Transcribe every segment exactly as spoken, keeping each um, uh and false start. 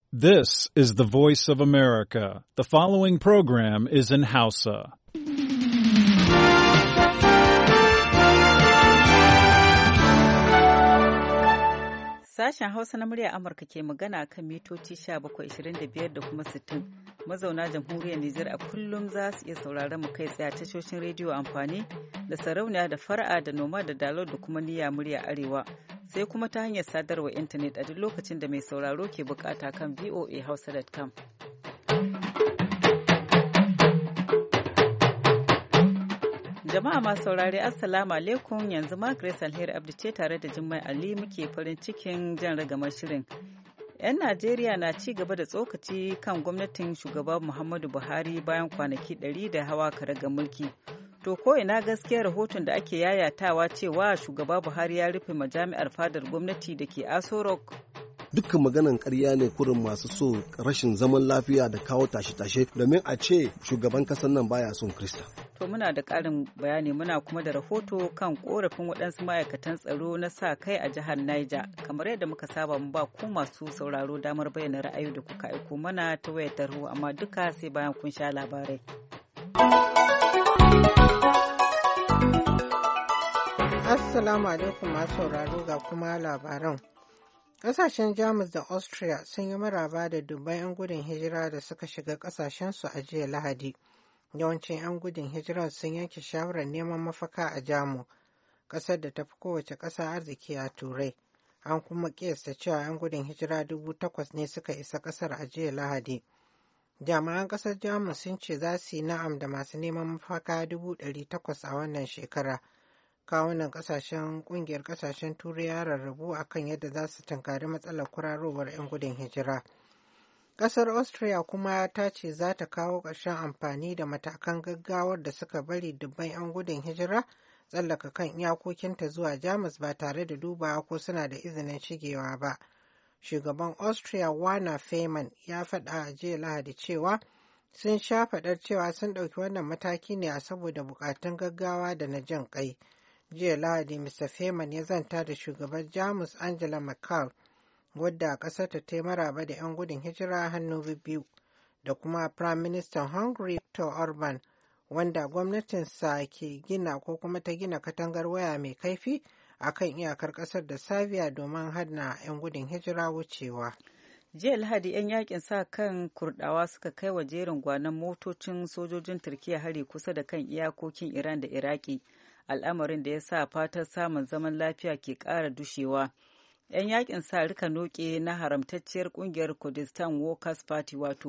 This is the voice of America. The following program is in Hausa. Sashen Hausa na murya Amurka ke magana kan mitoci sha bakwai ashirin da biyar da kuma sittin. Mazauna jamhuriyar Nijar a kullum za su iya sauraron mu kai tsaye a tashoshin rediyo amfani da sarauniya da fara'a da noma da dalo da kuma niyya murya arewa. Sai kuma ta hanyar sadarwa intanet a duk lokacin da mai sauraro ke bukata kan voa hausa dot com. Jama'a masu saurare Assalamu alaikum, yanzu ma Grace Alheri Abdi ce tare da Jummai Ali muke farin cikin jan ragamar shirin. 'Yan Najeriya na ci gaba da tsokaci kan gwamnatin shugaba Muhammadu Buhari bayan kwanaki ɗari da hawa karagar mulki. To ko ina gaskiyar rahoton da ake yayatawa cewa shugaba Buhari ya rufe majami'ar fadar gwamnati da ke Aso Rock? Dukkan maganan ƙarya ne kurin masu so rashin zaman lafiya da kawo tashe-tashe domin a ce shugaban ƙasar nan baya son Krista. To muna da ƙarin bayani, muna kuma da rahoto kan korafin waɗansu ma'aikatan tsaro na sa kai a jihar Niger. Kamar yadda muka saba mu ba ku masu sauraro damar bayyana ra'ayi da kuka aiko mana ta wayar tarho, amma duka sai bayan kun sha labarai. Assalamu alaikum masu sauraro ga kuma labaran. Ƙasashen Jamus da Austria sun yi maraba da dubban 'yan gudun hijira da suka shiga ƙasashensu a jiya Lahadi. Yawancin 'yan gudun hijira sun yanke shawarar neman mafaka a Jamus, ƙasar da ta fi kowace ƙasa arziki a Turai. An kuma ƙiyasta cewa 'yan gudun hijira dubu takwas ne suka isa ƙasar a jiya Lahadi. Jami'an ƙasar Jamus sun ce za su yi na'am da masu neman mafaka dubu ɗari takwas a wannan shekara. Kawunan ƙasashen ƙungiyar ƙasashen Turai ya rarrabu akan yadda za su tunkari matsalar kurarowar 'yan gudun hijira. Ƙasar Austria kuma ta ce za ta kawo ƙarshen amfani da matakan gaggawar da suka bari dubban 'yan gudun hijira tsallaka kan iyakokinta zuwa Jamus ba tare da dubawa ko suna da izinin shigewa ba. Shugaban Austria Werner Faymann ya faɗa a jiya Lahadi cewa sun sha faɗar cewa sun ɗauki wannan mataki ne a saboda buƙatun gaggawa da na jin ƙai. Jiya Lahadi Mister Faymann ya zanta da shugaban Jamus Angela Merkel, wadda ƙasar ta ta maraba da 'yan gudun hijira hannu biyu, da kuma Prime Minister Hungary Viktor Orban, wanda gwamnatinsa ke gina ko kuma ta gina katangar waya mai kaifi a kan iyakar ƙasar da Serbia domin hana 'yan gudun hijira wucewa. Jiya Lahadi 'yan yakin sa kan Kurdawa suka kai wa jerin gwanon motocin sojojin Turkiyya hari kusa da kan iyakokin Iran da Iraki, al'amarin da ya sa fatar samun zaman lafiya ke ƙara dushewa. 'Yan yakin sa rika noke na haramtacciyar kungiyar Kurdistan Workers Party wato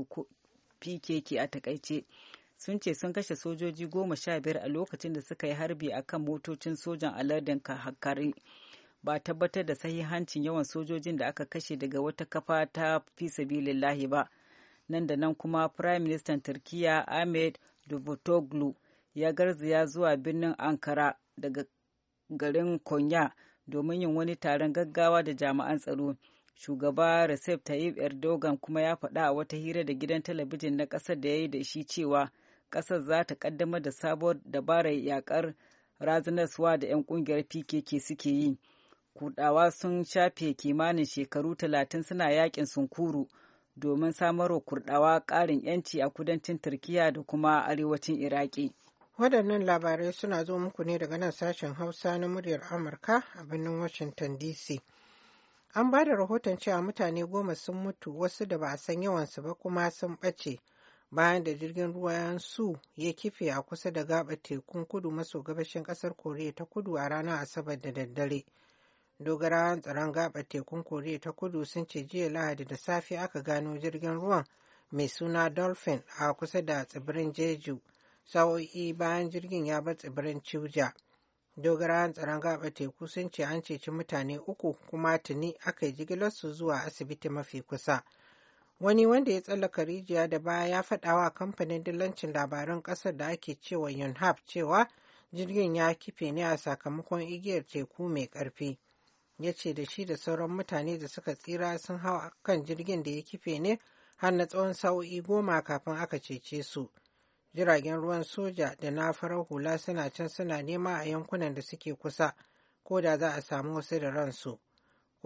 P K K a takaice sun ce sun kashe sojoji goma sha biyar a lokacin da suka yi harbi a kan motocin sojan alardin Hakkari. Ba tabbatar da sahihancin yawan sojojin da aka kashe daga wata kafa ta fi sabilillahi ba. Nan da nan kuma Prime Minister Turkiyya Ahmed Davutoglu ya garzaya zuwa birnin Ankara daga garin Konya domin yin wani taron gaggawa da jami'an tsaro. Shugaba Recep Tayyip Erdogan kuma ya faɗa a wata hira da gidan talabijin na ƙasar da ya yi da shi cewa ƙasar za ta ƙaddamar da sabuwar dabarar yaƙar razanarwa da 'yan ƙungiyar P K K suke yi. Kurdawa sun shafe kimanin shekaru talatin suna yaƙin sunkuru domin samarwa Kurdawa ƙarin 'yanci a kudancin Turkiyya da kuma arewacin Iraki. Waɗannan labarai suna zo muku ne daga nan sashen Hausa na muryar Amurka a birnin Washington D C. An ba da rahoton cewa mutane goma sun mutu, wasu da ba a san yawansu ba kuma sun ɓace bayan da jirgin ruwan su ya kife a kusa da gaɓar tekun kudu maso gabashin ƙasar Koriya ta Kudu a ranar Asabar da daddare. Dogarawan tsaron gaɓar tekun Koriya ta Kudu sun ce jiya Lahadi da safe aka gano jirgin ruwan mai suna Dolphin a kusa da tsibirin Jeju, sa'o'i bayan jirgin ya bar tsibirin Chuja. Dogarawan tsaron gaɓar teku sun ce an ceci mutane uku kuma tuni aka yi jigilarsu zuwa asibiti mafi kusa. Wani wanda ya tsallaka rijiya da baya ya faɗa wa kamfanin dillancin labaran ƙasar da ake cewa Yonhap cewa jirgin ya kife ne a sakamakon igiyar teku mai ƙarfi. Ya ce da shi da sauran mutane da suka tsira sun hau kan jirgin da ya kife ne har na tsawon sa'o'i goma kafin aka cece su. Jiragen ruwan soja da na farar hula suna can suna nema a yankunan da suke kusa, ko da za a samu wasu da ransu.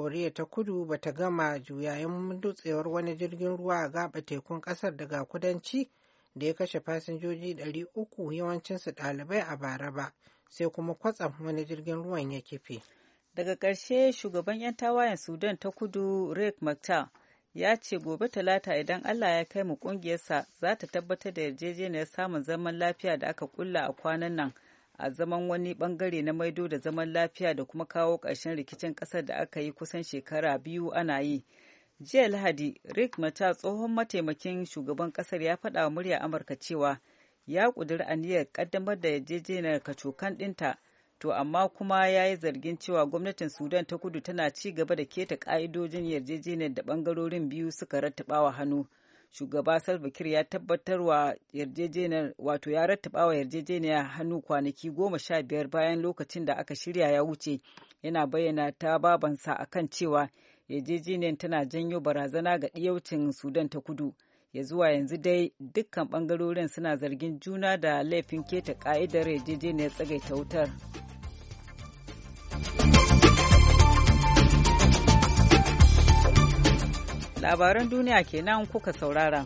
Koriya ta kudu ba ta gama juyayin dutsewar wani jirgin ruwa a gaba tekun kasar daga kudanci da ya kashe fasinjoji ɗari uku yawancinsu ɗalibai a bara ba, sai kuma kwatsam wani jirgin ruwan ya kife. Daga ƙarshe shugaban 'yan tawayen Sudan ta kudu Riek Machar ya ce gobe talata idan Allah ya kai mu ƙungiyarsa za ta tabbatar da yarjejeniyar samun zaman lafiya da aka kulla a kwanan nan a zaman wani bangare na maido da zaman lafiya da kuma kawo ƙarshen rikicin ƙasar da aka yi kusan shekara biyu ana yi. Jiya Lahadi, Riek Machar tsohon mataimakin shugaban ƙasar ya faɗa wa murya Amurka cewa ya ƙudiri aniyar ƙaddamar da yarjejeniyar kacokan ɗinta, to amma kuma ya yi zargin cewa gwamnatin Sudan ta kudu tana ci gaba da keta ƙa'idojin yarjejeniyar da ɓangarorin biyu suka rattabawa hannu. Shugaba Salva Kiir ya tabbatar wa yarjejeniyar wato ya rattaba wa yarjejeniyar hannu kwanaki goma sha biyar bayan lokacin da aka shirya ya wuce, yana bayyana ta babansa akan cewa yarjejeniyar tana janyo barazana ga ɗiyaucin Sudan ta kudu. Ya zuwa yanzu dai dukkan ɓangarorin suna zargin juna da laifin keta ƙa'idar yarjejeniyar tsagaita wutar. Labaran duniya kenan kuka saurara.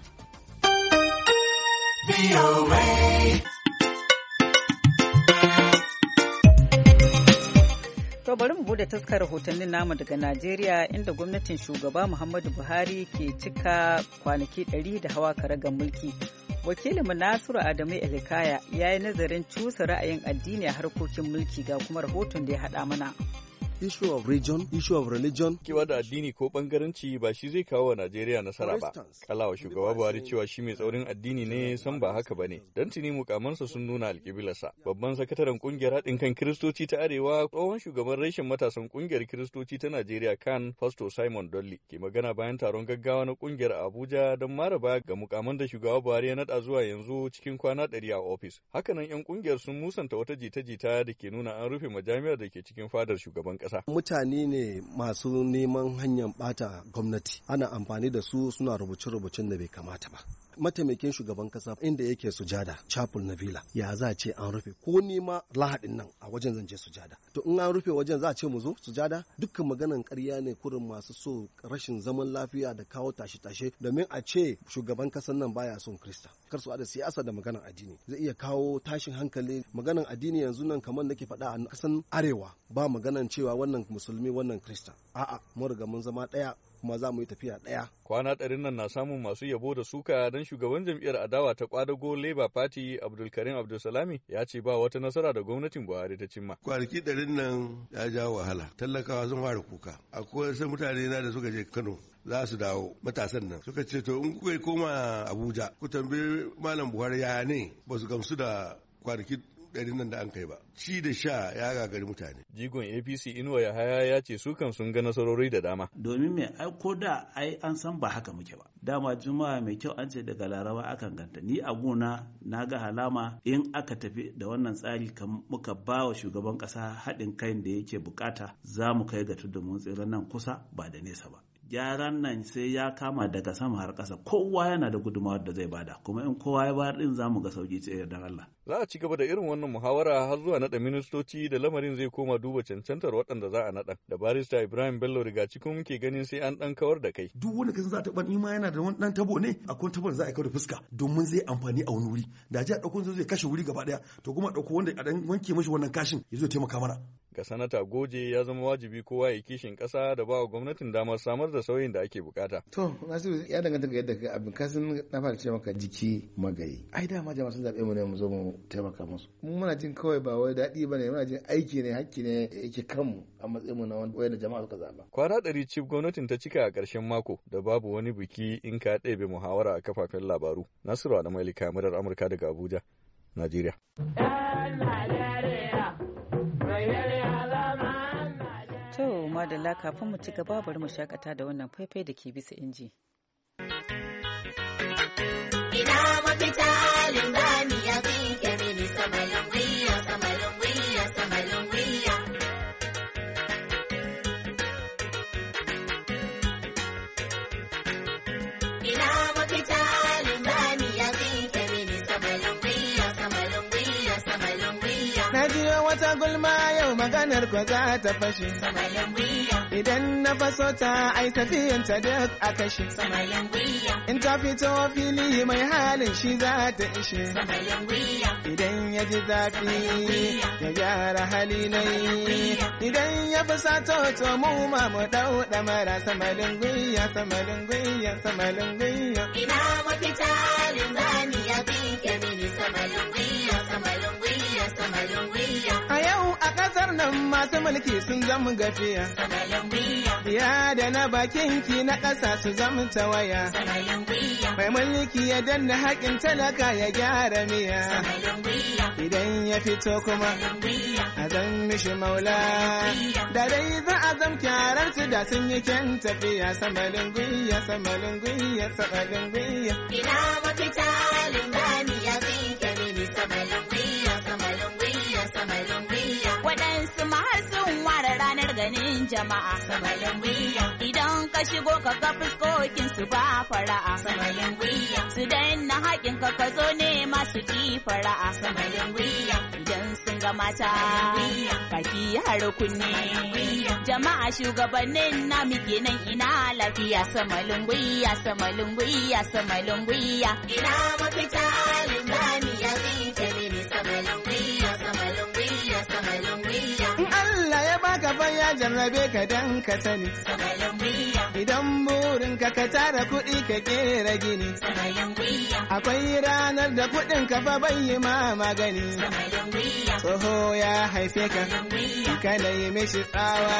To bari mu bude taskar rahotannin namu daga Najeriya, inda gwamnatin shugaba Muhammadu Buhari ke cika kwanaki ɗari da hawa karagar mulki. Wakilinmu Nasiru Adamu Elikaya ya yi nazarin cusa ra'ayin addini a harkokin mulki ga kuma rahoton da ya haɗa mana. Issue of region, issue of religion. Kewa da addini ko bangaranci ba shi zai kawo wa Najeriya nasara ba. Kalawa shugaba Buhari cewa shi mai tsaurin addini ne san ba haka bane. Dan tuni mukamansa sun nuna alƙiblarsa. Babban sakataren kungiyar haɗin kan Kiristoci ta Arewa, tsohon shugaban reshen matasan kungiyar Kiristoci ta Najeriya kan Pastor Simon Dolly ke magana bayan taron gaggawa na kungiyar Abuja don maraba ga mukaman da shugaba Buhari ya naɗa zuwa yanzu cikin kwana ɗari a ofis. Hakanan 'yan kungiyar sun musanta wata jita-jita da ke nuna an rufe majami'ar da ke cikin fadar shugaban ƙasa. Mutane ne masu neman hanyar bata gwamnati, ana amfani da su suna rubuce-rubucen da bai kamata ba. Mataimakin shugaban kasa inda yake sujada chapel na villa ya za ce an rufe ko ni ma lahadin nan a wajen zan je sujada, to in an rufe wajen za a ce mu zo sujada? Dukkan maganan ƙarya ne kurin masu so rashin zaman lafiya da kawo tashe-tashe, domin a ce shugaban kasan nan baya son Krista. Kar su da siyasa da maganan addini zai iya kawo tashin hankali. Maganan addini yanzu nan kamar nake faɗa a kasan arewa ba maganan cewa wannan musulmi wannan Krista, a'a mun riga mun zama ɗaya kuma za mu yi tafiya ɗaya. Kwana ɗarin nan na samun masu yabo da suka don shugaban jam'iyyar adawa ta kwadago Labour Party Abdulkarim Abdulsalami ya ce ba wata nasara da gwamnatin Buhari ta cimma. Kwanaki ɗarin nan ya jawo wahala, talakawa sun fara kuka. Akwai wasu mutane na da suka je Kano za su dawo, matasan nan suka ce to in kuka koma Abuja ku tambayi Malam Buhari ya ne, ba su gamsu da kwanaki ɗarin nan da an kai ba. Ci da sha ya gagari mutane. Jigon A P C Inuwa Yahaya ya ce su kan sun ga nasarori da dama. Domin me ai ko da ai an san ba haka muke ba. Dama Juma'a mai kyau an ce daga Laraba akan ganta. Ni a gona na ga halama in aka tafi da wannan tsari kan muka ba wa shugaban ƙasa haɗin kai da yake bukata, za mu kai ga tudun mun tsira nan kusa ba da nesa ba. Gyaran nan sai ya kama daga sama har ƙasa, kowa yana da gudunmawar da zai bada, kuma in kowa ya bayar din za mu ga sauki tsaye da Allah. Za a ci gaba da irin wannan muhawara har zuwa naɗa ministoci da lamarin zai koma duba cancantar waɗanda za a naɗa. Da barista Ibrahim Bello riga cikin ke ganin sai an ɗan kawar da kai. Duk wanda kasan za ta ɓan ima yana da wani ɗan tabo ne, akwai tabo da za a kawo da fuska domin zai amfani a wani wuri. Da ji a ɗauko zai kashe wuri gaba ɗaya, to kuma ɗauko wanda a ɗan wanke mashi wannan kashin ya zo taimaka mana. Ga sanata Goje ya zama wajibi kowa ya kishin ƙasa da ba wa gwamnatin damar samar da sauyin da ake bukata. To, Nasiru ya danganta ga yadda abin kasan na fara ce maka jiki magayi. Ai dama jama'a sun zaɓe mu ne mu zo mu taimaka musu. Mu muna jin kawai ba wai daɗi ba ne, muna jin aiki ne, hakki ne yake kanmu a matsayin mu na wanda jama'a suka zaɓa. Kwana ɗari cif gwamnatin ta cika a ƙarshen mako da babu wani biki in ka ɗebe muhawara a kafafen labaru. Nasiru Adamu Elika, murar Amurka daga Abuja, Najeriya. To, madalla kafin mu ci gaba bari mu shakata da wannan faifai da ke bisa inji. Ina mafita linzami ya zinke mini samalin wiya, samalin wiya, samalin wiya. Ina mafita linzami ya zinke mini samalin wiya, samalin wiya, samalin wiya. Na jiyo wata gulma yau magana ranar ko za ta fashe. Idan na faso ta ai tafiyanta duk a kashe. In ta fito fili mai halin shi za ta ishe. Idan ya ji zafi ya gyara hali nai. Idan ya fi sato to mu ma mu dau damara samalin gwiya samalin gwiya samalin gwiya. Ina mafita linzani ya fi kemini samalin gwiya samalin gwiya samalin gwiya. A yau a ƙasar nan masu mulki sun zama gafiya. Samalin gwiya. Ya da na bakin ki na ƙasa su zama tawaya. Samalin gwiya. Mai mulki ya danna haƙin talaka ya gyara miya. Samalin gwiya. Idan ya fito kuma a zan mishi maula. Da dai za a zam kyarar su da sun yi kyan tafiya. Samalin gwiya samalin gwiya samalin gwiya. Ina mafita linzani ya fi kemini samalin gwiya samalin gwiya samalin gwiya. Waɗansu ma sun ware ranar ganin jama'a. Samalin gwiya. Idan ka shigo ka ga fuskokin su ba fara'a. Samalin gwiya. Su danna haƙin ka ka zo ne masu ki fara'a. Samalin gwiya. Idan sun ga mata kaki har kunne. Jama'a shugabannin na muke nan ina lafiya. Samalin gwiya samalin gwiya samalin gwiya. Ina mafita linzani ya fi kemini samalin gwiya samalin gwiya samalin gwiya. In Allah ya baka fa ya jarrabe ka dan ka sani. Samalin gwiya. Idan burin ka ka tara kuɗi ka kera gini. Samalin gwiya. Akwai ranar da kuɗin ka fa bai yi ma magani. Samalin gwiya. Tsoho ya haife ka, kana yi mishi tsawa.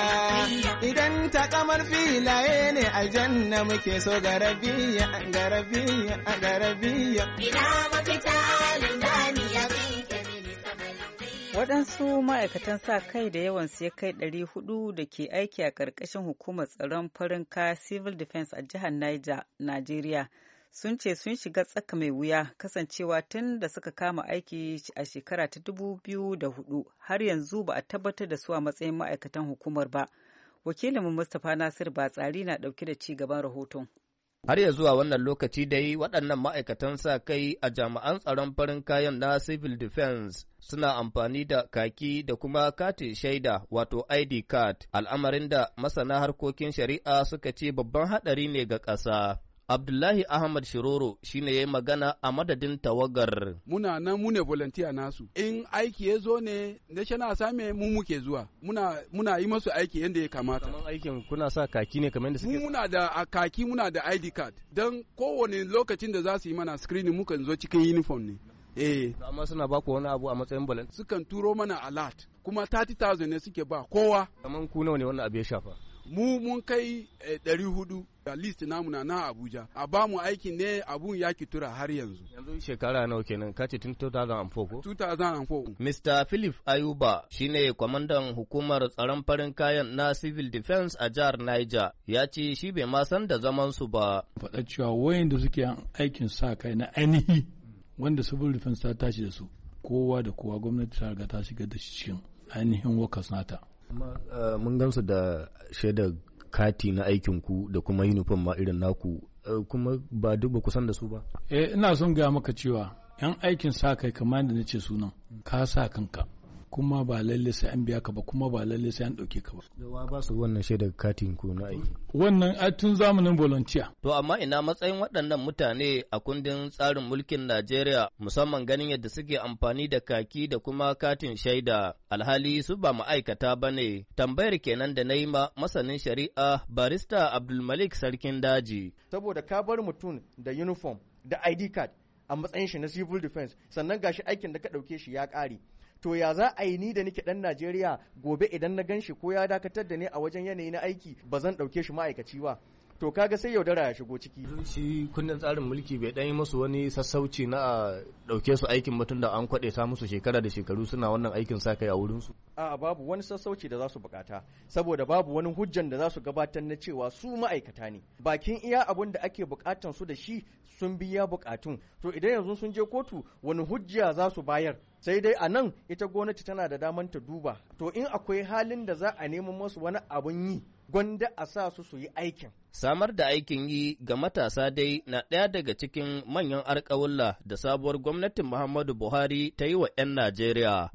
Idan ta kamar filaye ne aljanna muke so garabiya, garabiya, garabiya. Ina mafita linzani ya fi kemini samalin gwiya. Waɗansu ma'aikatan sa kai da yawansu ya kai ɗari hudu da ke aiki a ƙarƙashin hukumar tsaron farin kaya Civil Defense a jihar Niger, Najeriya, sun ce sun shiga tsaka mai wuya kasancewa tun da suka kama aiki a shekara ta dubu biyu da hudu har yanzu ba a tabbatar da su a matsayin ma'aikatan hukumar ba. Wakilinmu Mustapha Nasir Batsari na ɗauke da ci gaban rahoton. Har ya zuwa wannan lokaci dai waɗannan ma'aikatan sa kai a jami'an tsaron farin kayan na Civil Defense suna amfani da kaki da kuma katin shaida wato I D card, al'amarin da masana harkokin shari'a suka ce babban haɗari ne ga ƙasa. Abdullahi Ahmad Shiroro shi ne ya yi magana a madadin tawagar. Muna nan mune volunteer nasu. In aiki ya zo ne, National Assembly mu muke zuwa. Muna, muna yi masu aiki yadda ya kamata. Kamar aikin kuna sa kaki ne kamar yadda suke? Muna da a kaki muna da I D card. Don kowane lokacin da za su yi mana screening mukan zo cikin uniform ne. Eh. Amma suna ba ku wani abu a matsayin balan? Sukan turo mana alert. Kuma thirty thousand ne suke ba kowa. Kamar ku nawa ne wannan abu ya shafa? Mu mun kai ɗari hudu da list namu na na Abuja. A ba mu aikin ne abun ya tura har yanzu. Yanzu shekara nawa kenan kace tun two thousand four ko? two thousand four. Mister Philip Ayuba shine kwamandan hukumar tsaron farin kayan na Civil Defense a jihar Niger. Ya ce shi bai ma san da zaman su ba. Faɗa cewa wayanda suke aikin sa kai na ainihi wanda Civil Defense ta tashi da su. Kowa da kowa gwamnati ta riga ta shiga da shi cikin ainihin workers nata. Amma mun gamsu da shaidar kati na aikinku da kuma uniform ma irin naku kuma ba duk ba kusan da su ba. Eh ina son gaya maka cewa yan aikin sa kai kamar da nace sunan ka sa kanka kuma ba lalle sai an biya ka ba kuma ba lalle sai an dauke ka ba. Da ba su wannan shaidar katin ku na aiki. Wannan a tun zamanin volunteer. To amma ina matsayin waɗannan mutane a kundin tsarin mulkin Najeriya musamman ganin yadda suke amfani da kaki da kuma katin shaida alhali su ba ma'aikata ba ne. Tambayar kenan da na yi ma masanin shari'a barista Abdulmalik Sarkin Daji. Saboda ka bar mutum da uniform da I D card a matsayin shi na civil defense sannan gashi aikin da ka ɗauke shi ya ƙare. To ya za a yi ni da nake ɗan Najeriya gobe idan na gan shi ko ya dakatar da ni a wajen yanayi na aiki ba zan ɗauke shi ma'aikaci ba. To kaga sai yaudara ya shigo ciki. Shi kundin tsarin mulki bai ɗan yi musu wani sassauci na a ɗauke su aikin mutum da an kwaɗe ta musu shekara da shekaru suna wannan aikin sa kai a wurinsu. A'a babu wani sassauci da za su bukata saboda babu wani hujjan da za su gabatar na cewa su ma'aikata ne. Bakin iya abun da ake bukatan su da shi sun biya bukatun. To idan yanzu sun je kotu wani hujja za su bayar? Sai dai a nan ita gwamnati tana da daman ta duba. To in akwai halin da za a nemo masu wani abun yi gwanda a sa su su yi aikin. Samar da aikin yi ga matasa dai na ɗaya daga cikin manyan alƙawulla da sabuwar gwamnatin Muhammadu Buhari ta yi wa ‘yan Najeriya.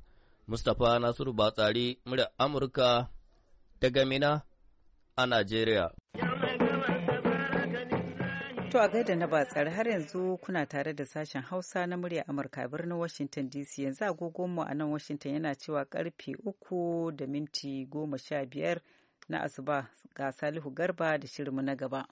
Mustapha Nasiru Batsari, murya Amurka daga Mina a Najeriya. To a gaida na Batsari, har yanzu kuna tare da sashen Hausa na murya Amurka birnin Washington D C. Yanzu agogonmu a nan Washington yana cewa karfe uku da minti goma sha biyar na asuba. Ga Salihu Garba da shirinmu na gaba.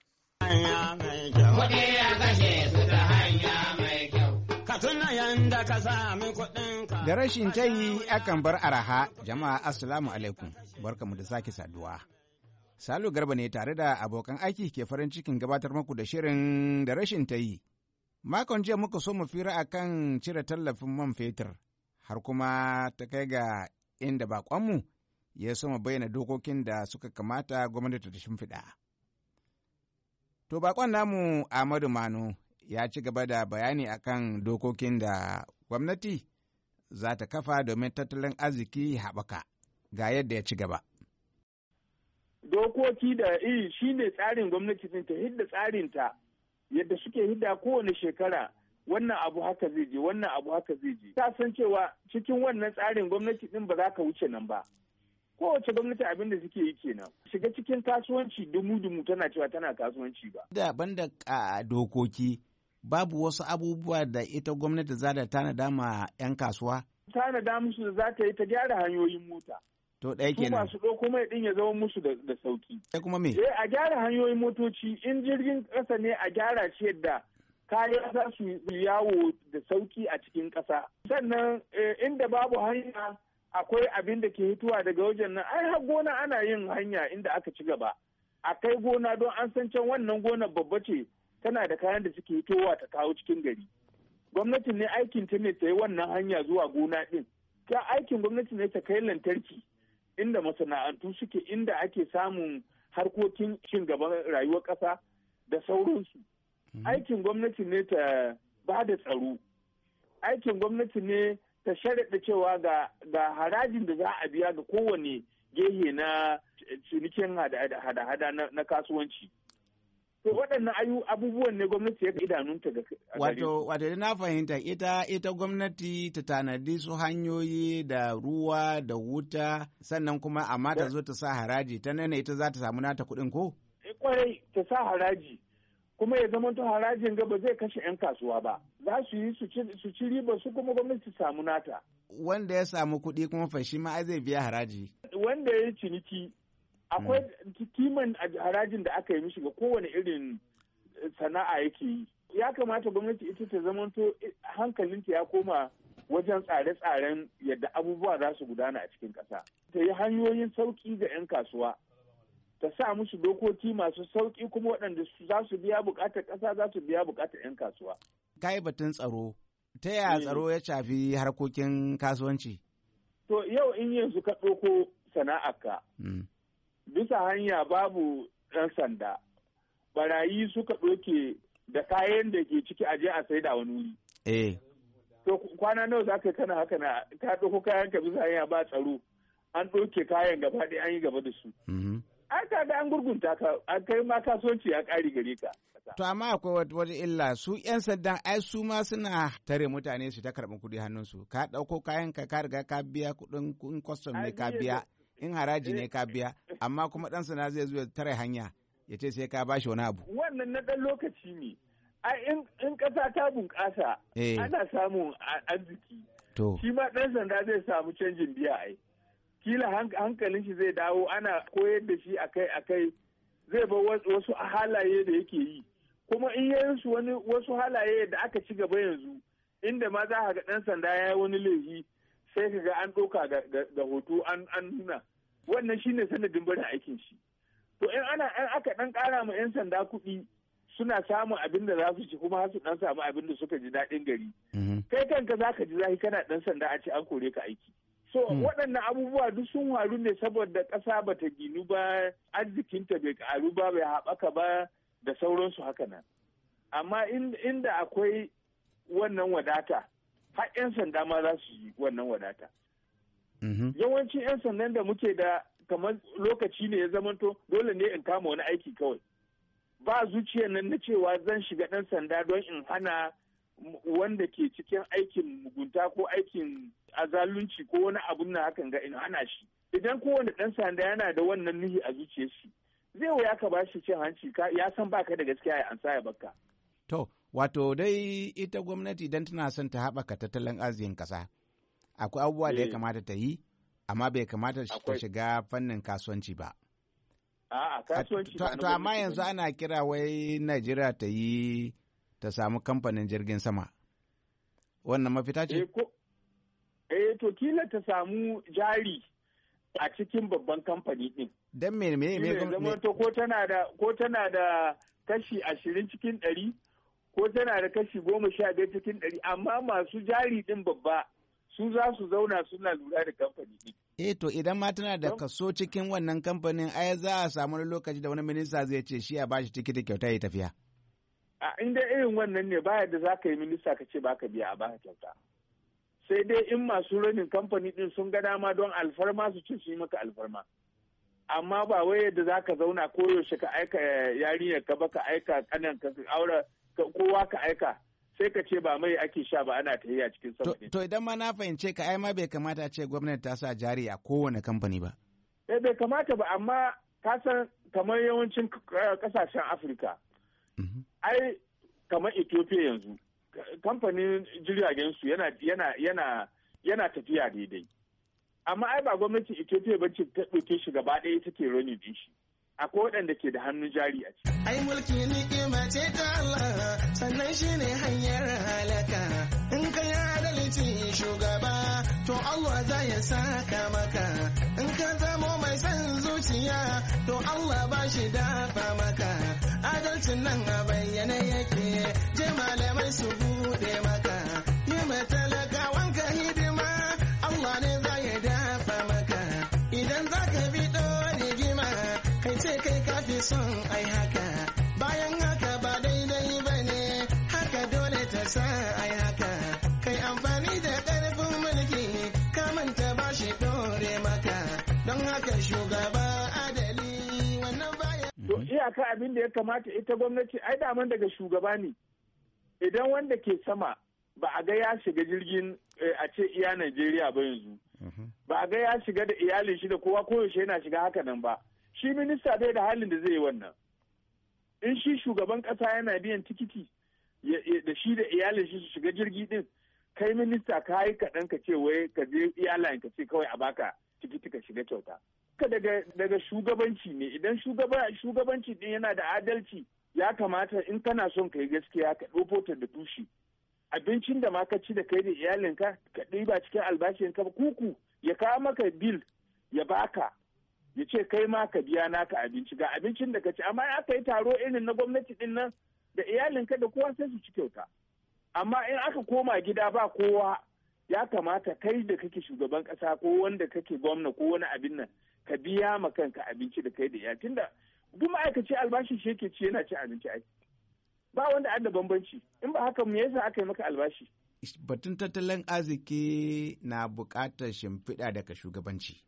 Da rashin tayi akan bar araha. Jama'a assalamu alaikum, barkamu da sake saduwa. Salu Garba ne tare da abokan aiki ke farin cikin gabatar muku da shirin da rashin tayi. Makon jiya muka so mu fira akan cire tallafin man fetur, har kuma ta kai ga inda bakonmu ya so mu bayyana dokokin da suka kamata gwamnati ta shimfiɗa. To bakon namu Ahmadu Manu ya ci gaba da bayani akan dokokin da gwamnati za ta kafa domin tattalin arziki haɓaka. Ga yadda ya ci gaba. Dokoki da iri shi ne tsarin gwamnati ta hidda tsarinta yadda suke hidda kowane shekara, wannan abu haka zai je, wannan abu haka zai je. Ta san cewa cikin wannan tsarin gwamnati din ba za ka wuce nan ba. Kowace gwamnati abin da suke yi kenan. Shiga cikin kasuwanci dumu-dumu tana cewa tana kasuwanci ba. Da banda a dokoki, babu wasu abubuwa da ita gwamnati za ta tanada ma 'yan kasuwa? Tanada musu da za ta yi ta gyara hanyoyin mota. To ɗaya kenan. Su masu ɗauko mai ɗin ya zama musu da sauki. Sai kuma me? Eh a gyara hanyoyin motoci, in jirgin ƙasa ne a gyara shi yadda kaya za su yawo da sauki a cikin ƙasa. Sannan inda babu hanya akwai abin da ke hituwa daga wajen nan, ai har gona ana yin hanya inda aka ci gaba. A kai gona don an san can wannan gonar babba ce, tana da kayan da suke hitowa ta kawo cikin gari. Gwamnatin ne aikin ta ne ta yi wannan hanya zuwa gona ɗin. Ta aikin gwamnati ne ta kai lantarki inda masana'antu suke, inda ake samun harkokin cin gaban rayuwar ƙasa da sauransu. Aikin gwamnati ne ta ba da tsaro. Aikin gwamnati ne ta sharaɗa cewa ga harajin da za a biya ga kowane gehe na cinikin hada-hada na kasuwanci. To waɗannan abubuwan ne gwamnati ya idanunta ga wato wato na fahimta ita ita gwamnati ta tanadi su hanyoyi da ruwa da wuta, sannan kuma amma ta zo ta sa haraji, ta nana ita za ta samu nata kuɗin ko? Kwarai ta sa haraji, kuma ya zama to harajin ga ba zai kashe 'yan kasuwa ba, za su yi su ci riba su kuma gwamnati ta samu nata. Wanda ya samu kuɗi kuma fa shi ma zai biya haraji. Wanda ya yi ciniki akwai kiman harajin da aka yi mishi ga kowane irin sana'a yake yi. Ya kamata gwamnati ita ta zamanto hankalinta ya koma wajen tsare-tsaren yadda abubuwa za su gudana a cikin ƙasa. Ta yi hanyoyin sauƙi ga 'yan kasuwa, ta sa musu dokoki masu sauƙi kuma waɗanda za su biya buƙatar ƙasa za su biya buƙatar 'yan kasuwa. Kai batun tsaro, ta yaya tsaro ya shafi harkokin kasuwanci? To yau in yanzu ka ɗauko sana'arka. Bisa hanya babu ɗan sanda, barayi suka ɗauke da kayan da ke ciki aje a saida wani wuri. Eh. To kwana nawa za ka kana haka na ka ɗauko kayan ka bisa hanya ba tsaro, an ɗauke kayan gaba ɗaya an yi gaba da su. An ka ga an gurgunta ka, an kai ma kasuwanci ya ƙari gare ka. To amma akwai wata illa, su 'yan sandan ai su ma suna tare mutane su ta karɓi kuɗi hannunsu. Ka ɗauko kayan ka ka riga ka biya kuɗin kwastom ne ka biya. In haraji ne ka biya, amma kuma ɗan sana zai zo ya tare hanya ya ce sai ka bashi wani abu. Wannan na ɗan lokaci ne. In ƙasa ta bunƙasa, ana samun arziki. Shi ma ɗan sanda zai samu canjin biya ai. Kila hankalin shi zai dawo, ana koyar da shi akai-akai, zai bar wasu halaye da yake yi. Kuma in yi su wani wasu halaye da aka ci gaba yanzu, inda ma za ga ɗan sanda ya yi wani laifi, sai ka ga an ɗauka ga hoto an nuna. Wannan shine sanadin barin aikin shi. To in ana an aka ɗan ƙara ma 'yan sanda kuɗi, suna samun abin da za su ci kuma har su ɗan samu abin da suka ji daɗin gari. Kai kanka za ka ji zafi kana ɗan sanda a ce an kore ka aiki. So waɗannan abubuwa duk sun faru ne saboda ƙasa ba ta ginu ba, arzikinta bai ƙaru ba, bai haɓaka ba da sauransu haka nan. Amma inda akwai wannan wadata, har 'yan sanda ma za su yi wannan wadata. Yawancin 'yan sandan da muke da kamar lokaci ne ya zamanto dole ne in kama wani aiki kawai. Ba zuciyar nan na cewa zan shiga ɗan sanda don in hana wanda ke cikin aikin mugunta ko aikin azalunci ko wani abun na hakan ga ina hana shi. Idan kowane ɗan sanda yana da wannan nuhi a zuciyar shi zai wuya ka ba shi cin hanci ya san baka da gaskiya ya ansa ya baka. To, wato dai ita gwamnati idan tana son ta haɓaka tattalin arzikin ƙasa, akwai abubuwa da ya kamata ta yi, amma bai kamata ta shiga fannin kasuwanci ba. A'a, kasuwanci ba. To, amma yanzu ana kira wai Najeriya ta yi ta samu kamfanin jirgin sama. Wannan mafita ce? Eh, to kila ta samu jari a cikin babban kamfani ɗin. Don me me me me ko tana da ko tana da kashi ashirin cikin ɗari ko tana da kashi goma sha biyar cikin ɗari amma masu jari ɗin babba su za su zauna suna lura da kamfani ɗin. Eh to idan ma tana da kaso cikin wannan kamfanin ai za a samu lokaci da wani minista zai ce shi a bashi tikiti kyauta ya tafiya. A inda irin wannan ne baya da za ka yi minista ka ce baka biya a baka kyauta. Sai dai in masu ranin kamfani ɗin sun ga dama don alfarma su ce su yi maka alfarma. Amma ba wai yadda za ka zauna koyaushe ka aika yarinyar ka ba ka aika kanan ka aura kowa ka aika sai ka ce ba mai ake sha ba ana ta yi a cikin sama. To idan ma na fahimce ka ai ma bai kamata a ce gwamnati ta sa jari a kowane kamfani ba. Eh bai kamata ba amma ka san kamar yawancin kasashen Afirka. Ai kamar Ethiopia yanzu kamfanin jiragen su yana yana yana yana tafiya daidai. Amma ai ba gwamnatin Ethiopia ba ce ta ɗauke shi gaba ɗaya take roni din shi. Akwai waɗanda ke da hannun jari a ciki. Ai mulki ni'ima ce ta Allah sannan shi ne hanyar halaka. In ka yi adalci shugaba to Allah za ya saka maka. In ka zamo mai son zuciya to Allah ba shi dafa maka. Adalcin nan a bayyane yake je malamai su buɗe maka. Yi matalakawan ka hidima Allah ne za ya dafa maka. Idan za ka bi rigima kai ce kai kafi son ai haka. Bayan haka ba daidai ba ne haka dole ta sa ai haka. Kai amfani da ƙarfin mulki ka manta ba shi dore maka. Don haka shugaba adali wannan baya. To iyaka abin da ya kamata ita gwamnati ai daman daga shugaba ne. Idan wanda ke sama ba a ga ya shiga jirgin a ce iya Najeriya ba yanzu. Ba a ga ya shiga da iyalin shi da kowa koyaushe yana shiga haka nan ba. Shi minista bai da halin da zai yi wannan. In shi shugaban ƙasa yana biyan tikiti da shi da iyalin shi su shiga jirgi din, kai minista ka yi kaɗan ka ce wai ka je iyalayen ka ce kawai a baka tikiti ka shiga kyauta. Ka daga daga shugabanci ne idan shugabanci din yana da adalci ya kamata in kana son ka yi gaskiya ka ɗofo ta da tushe. Abincin da ma ka ci da kai da iyalinka ka ɗiba cikin albashinka kuku ya kawo maka bil ya baka ya ce kai ma ka biya naka abinci ga abincin da ka ci amma aka yi taro irin na gwamnati din nan da iyalinka da kowa sai su ci kyauta amma in aka koma gida ba kowa ya kamata kai da kake shugaban kasa ko wanda kake gwamna ko wani abin nan ka biya ma kanka abinci da kai da iyali tunda duk ma'aikaci albashi shi yake ci yana cin abinci ai ba wanda an da bambanci in ba haka me yasa aka yi maka albashi. Batun tattalin arziki na buƙatar shimfiɗa daga shugabanci.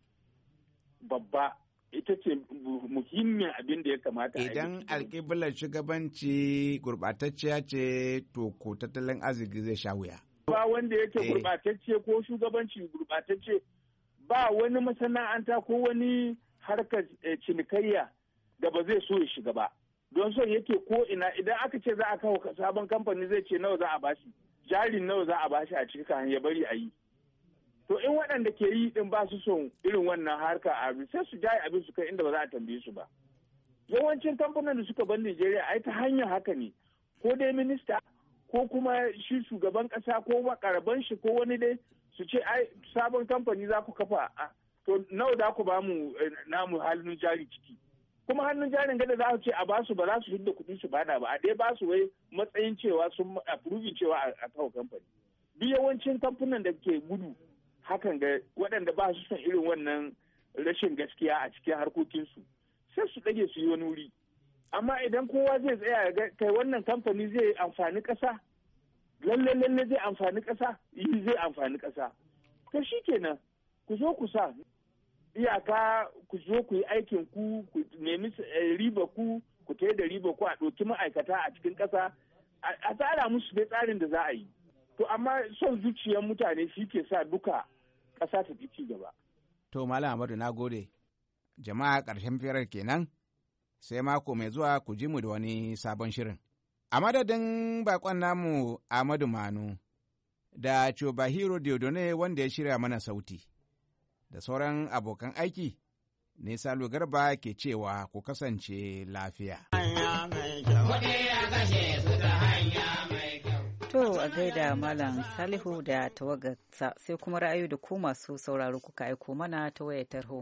Babba ita ce muhimmin abin da ya kamata. Idan alƙiblar shugabanci gurɓatacciya ce to ko tattalin arziki zai sha wuya. Ba wanda yake gurɓatacce ko shugabanci gurɓatacce ba wani masana'anta ko wani harkar cinikayya da ba zai so ya shiga ba. Don son yake ko ina idan aka ce za a kawo sabon kamfani zai ce nawa za a bashi jarin nawa za a bashi a cikin ya bari a yi. To in waɗanda ke yi din ba su son irin wannan harka a sai su jaye abin su kai inda ba za a tambaye su ba. Yawancin kamfanin da suka bar Najeriya ai ta hanyar haka ne ko dai minista ko kuma shi shugaban ƙasa ko makaraban shi ko wani dai su ce ai sabon kamfani za ku kafa to nawa za ku ba mu namu hannun jari ciki. Kuma hannun jarin gada za su ce a basu ba za su hidda kuɗi su bada ba a dai basu wai matsayin cewa sun approving cewa a kawo kamfani. Duk yawancin kamfanin da ke gudu hakan ga waɗanda ba su son irin wannan rashin gaskiya a cikin harkokinsu sai su ɗage su yi wani wuri. Amma idan kowa zai tsaya ga kai wannan kamfani zai amfani ƙasa lalle lalle zai amfani ƙasa yi zai amfani ƙasa. To shi kenan ku zo ku sa iyaka ku zo ku yi aikin ku ku nemi riba ku ku tai da riba ku a ɗauki ma'aikata a cikin ƙasa a tsara musu dai tsarin da za a yi. To amma son zuciyar mutane shi ke sa duka ƙasa ta ci gaba. To Malam Amadu na gode. Jama'a ƙarshen firar kenan sai mako mai zuwa ku ji mu da wani sabon shirin. A madadin bakon namu Ahmadu Manu da Chobahiro Diodone wanda ya shirya mana sauti da sauran abokan aiki, ne Salo Garba ke cewa ku kasance lafiya. To a gaida Malam Salihu da tawagarsa sai kuma ra'ayi da ku masu sauraro kuka aiko mana ta wayar tarho.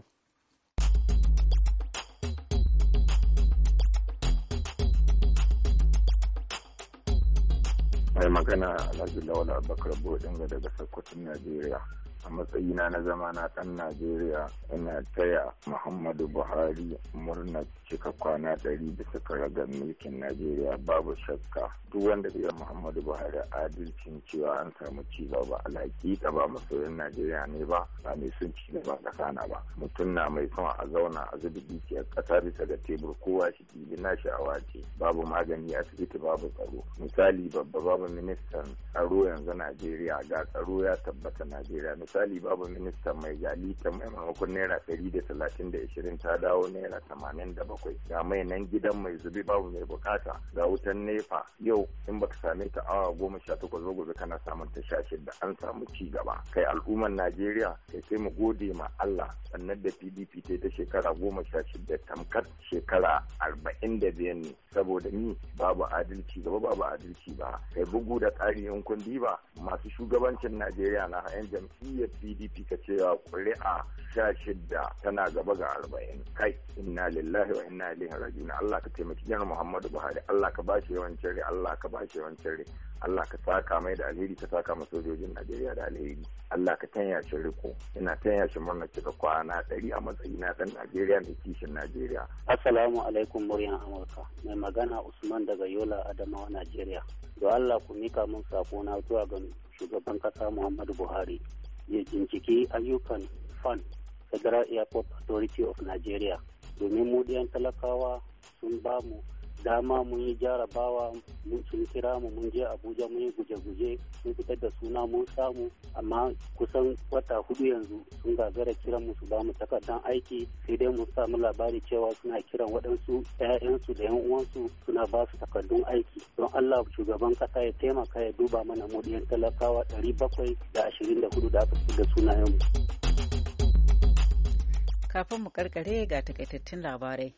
Mai magana Alhaji Lawal Abubakar Bodinga daga Sokoton Najeriya. A matsayina na zama na ɗan Najeriya, ina taya Muhammadu Buhari murna cika kwana ɗari bisa karagar mulkin Najeriya. Babu shakka duk wanda ya Muhammadu Buhari adalcin cewa an samu ci gaba, alhaƙiƙa ba masoyin Najeriya ne ba, ba mai son ci gaba ƙasa na ba. Mutum na mai son a zauna a zubi dukiyar ƙasa bisa ga tebur, kowa shi ɗibi na sha'awa ce. Babu magani asibiti, babu tsaro. Misali babba babu ministan tsaro yanzu Najeriya, ga tsaro ya tabbata Najeriya. Misali babu ministan mai galita mai maimakon naira ɗari da talatin da ishirin ta dawo naira tamanin da bakwai. Ga mai nan gidan mai zubi babu mai bukata. Ga wutan nefa yau in baka same ta awa goma sha takwas ba gobe kana samun ta sha shida. An samu ci gaba. Kai al'ummar Najeriya kai sai mu gode ma Allah sannan da P D P ta ta shekara goma sha shida tamkar shekara arba'in da biyar ne saboda ni babu adalci gaba babu adalci ba. Kai bugu da ƙari in kun diba masu shugabancin Najeriya na yan jam'iyyar P D P ka cewa ƙuri'a sha shida tana gaba ga arba'in. Kai inna lillahi wa inna ilaihi raji'un. Allah ka taimaki janar Muhammadu Buhari, Allah ka bashi yawan cire, Allah ka bashi yawan cire, Allah ka saka mai da alheri, ka saka masa sojojin Najeriya da alheri. Allah ka tanya shi riko, ina tanya shi murna cika kwana ɗari a matsayi na ɗan Najeriya da kishin Najeriya. Assalamu alaikum muryan Amurka, mai magana Usman daga Yola Adamawa Najeriya. Do Allah ku mika mun sako na zuwa ga shugaban kasa Muhammadu Buhari ya binciki ayyukan F A N Federal Airport Authority of Nigeria domin mu diyan talakawa sun ba mu dama mun yi jarabawa mun sun kira mu mun je Abuja mun yi guje-guje sun fitar da suna mun samu amma kusan wata hudu yanzu sun gagara kiran mu su ba mu takardar aiki sai dai mun samu labari cewa suna kiran waɗansu ƴaƴansu da yan uwansu suna ba su takardun aiki. Don Allah shugaban kasa ya taimaka ya duba mana mu diyan talakawa ɗari bakwai da ashirin da hudu da aka fitar da sunayen mu. Kafin mu karkare ga takaitattun labarai.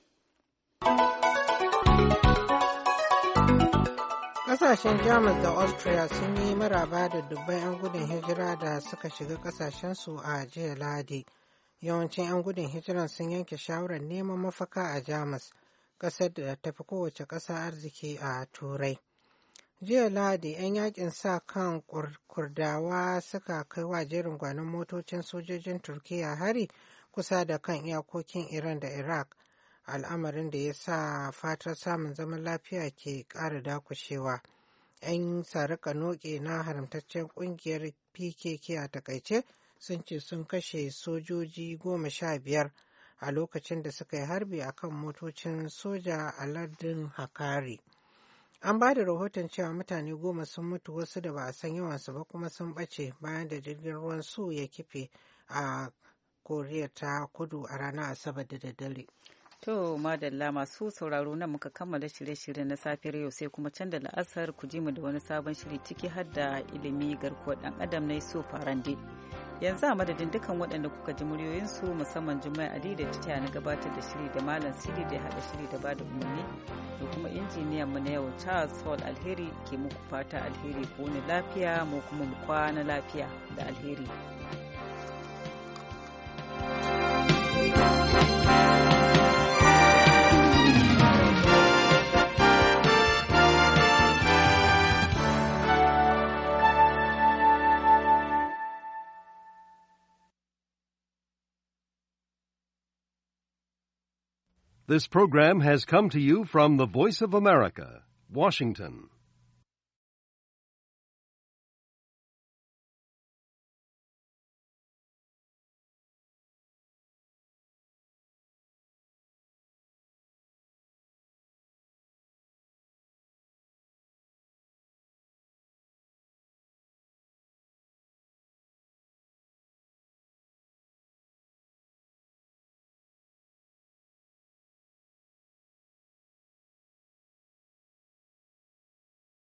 Kasashen Jamus da Austria sun yi maraba da dubban 'yan gudun hijira da suka shiga kasashensu a jiya Lahadi. Yawancin 'yan gudun hijiran sun yanke shawarar neman mafaka a Jamus, ƙasar da ta fi kowace ƙasa arziki a Turai. Jiya Lahadi 'yan yakin sa kan Kurdawa suka kai wa jerin gwanon motocin sojojin Turkiyya hari kusa da kan iyakokin Iran da Iraq. Al'amarin da ya sa fatar samun zaman lafiya ke ƙara dakushewa. 'Yan sarika noke na haramtaccen ƙungiyar P K K a takaice sun ce sun kashe sojoji goma sha biyar a lokacin da suka yi harbi a kan motocin soja a lardin Hakari. An ba da rahoton cewa mutane goma sun mutu, wasu da ba a san yawansu ba kuma sun ɓace bayan da jirgin ruwan su ya kife a Koriya ta Kudu a ranar Asabar da daddare. To madalla masu sauraro nan muka kammala shirye-shirye na safiyar yau sai kuma can da la'asar ku ji mu da wani sabon shiri ciki har da ilimi garkuwar dan adam na Yusuf Farande. Yanzu a madadin dukan waɗanda kuka ji muryoyinsu musamman Jummai Ali da ta na gabatar da shiri da Malam Sidi da ya haɗa shiri da bada umarni da kuma injiniyan mu na yau Charles Hall Alheri ke muku fata alheri ko ni lafiya mu kuma mu kwana lafiya da alheri. This program has come to you from the Voice of America, Washington.